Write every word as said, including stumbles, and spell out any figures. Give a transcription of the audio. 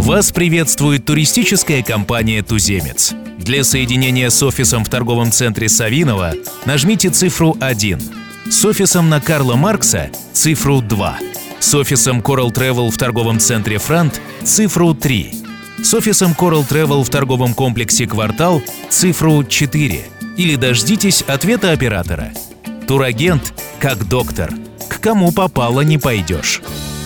Вас приветствует туристическая компания «Туземец». Для соединения с офисом в торговом центре Савиново нажмите цифру один. С офисом на Карла Маркса – цифру два. С офисом Coral Travel в торговом центре Франт – цифру три. С офисом Coral Travel в торговом комплексе «Квартал» – цифру четыре. Или дождитесь ответа оператора. Турагент как доктор. К кому попало, не пойдешь.